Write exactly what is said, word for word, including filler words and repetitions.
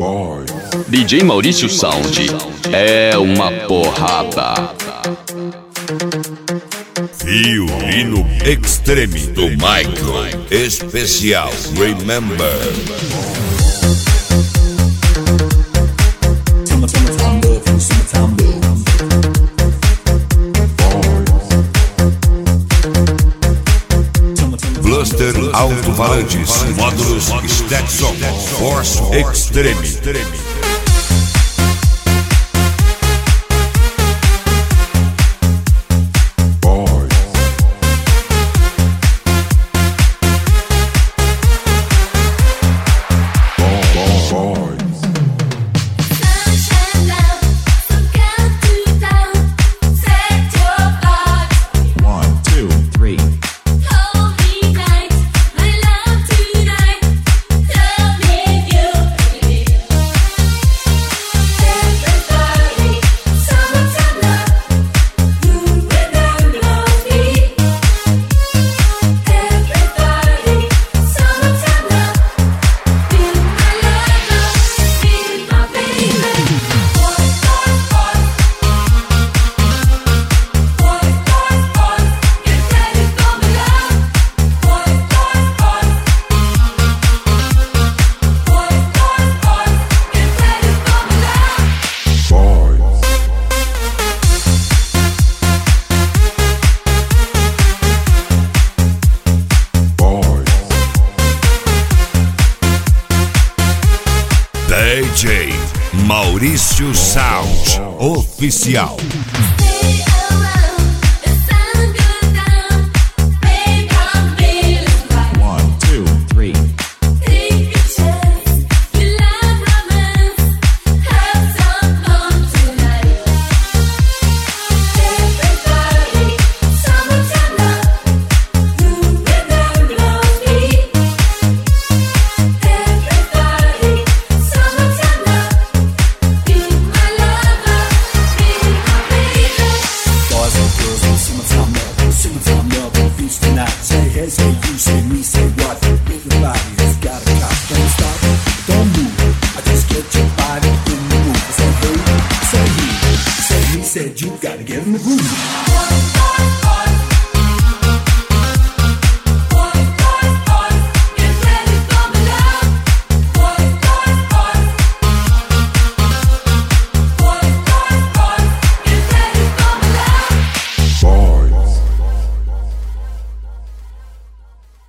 D J Maurício Sound é uma porrada. Violino Extreme do Michael Especial Remember. Bluster Alto-Falantes, módulos Stetson Force Extreme. D J Maurício Sound Oficial. Said you gotta get in the groove.